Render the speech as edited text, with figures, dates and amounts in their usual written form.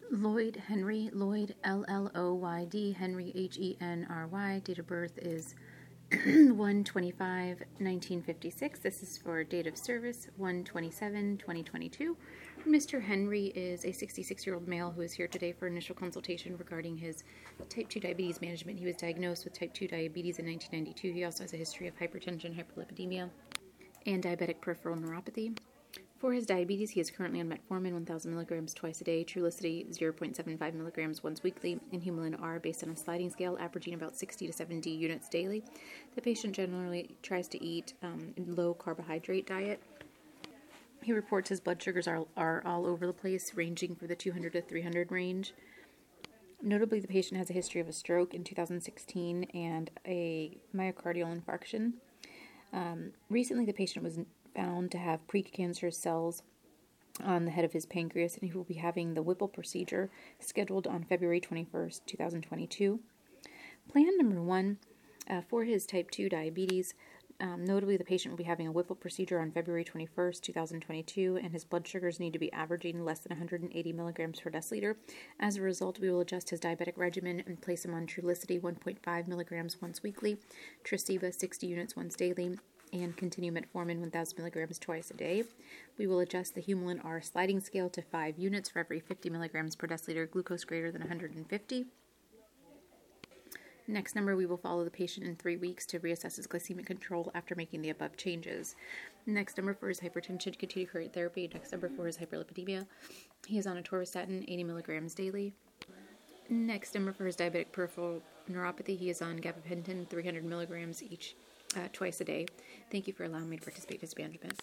Lloyd Henry, Lloyd, L-L-O-Y-D, Henry, H-E-N-R-Y. Date of birth is 1/25/1956. This is for date of service 1/27/2022. Mr. Henry is a 66-year-old male who is here today for initial consultation regarding his type 2 diabetes management. He was diagnosed with type 2 diabetes in 1992. He also has a history of hypertension, hyperlipidemia, and diabetic peripheral neuropathy. For his diabetes, he is currently on metformin 1,000 milligrams twice a day, Trulicity 0.75 milligrams once weekly, and Humulin R based on a sliding scale, averaging about 60 to 70 units daily. The patient generally tries to eat low carbohydrate diet. He reports his blood sugars are all over the place, ranging for the 200 to 300 range. Notably, the patient has a history of a stroke in 2016 and a myocardial infarction. Recently, the patient was found to have precancerous cells on the head of his pancreas, and he will be having the Whipple procedure scheduled on February 21st, 2022. Plan number 1 for his type 2 diabetes. Notably, the patient will be having a Whipple procedure on February 21st, 2022, and his blood sugars need to be averaging less than 180 milligrams per deciliter. As a result, we will adjust his diabetic regimen and place him on Trulicity 1.5 milligrams once weekly, Tresiba 60 units once daily, and continue metformin 1,000 milligrams twice a day. We will adjust the Humulin R sliding scale to 5 units for every 50 milligrams per deciliter, glucose greater than 150. Next number, we will follow the patient in 3 weeks to reassess his glycemic control after making the above changes. Next number for his hypertension, continue current therapy. Next number for his hyperlipidemia, he is on atorvastatin 80 milligrams daily. Next number for his diabetic peripheral neuropathy, he is on gabapentin 300 milligrams twice a day. Thank you for allowing me to participate in his management.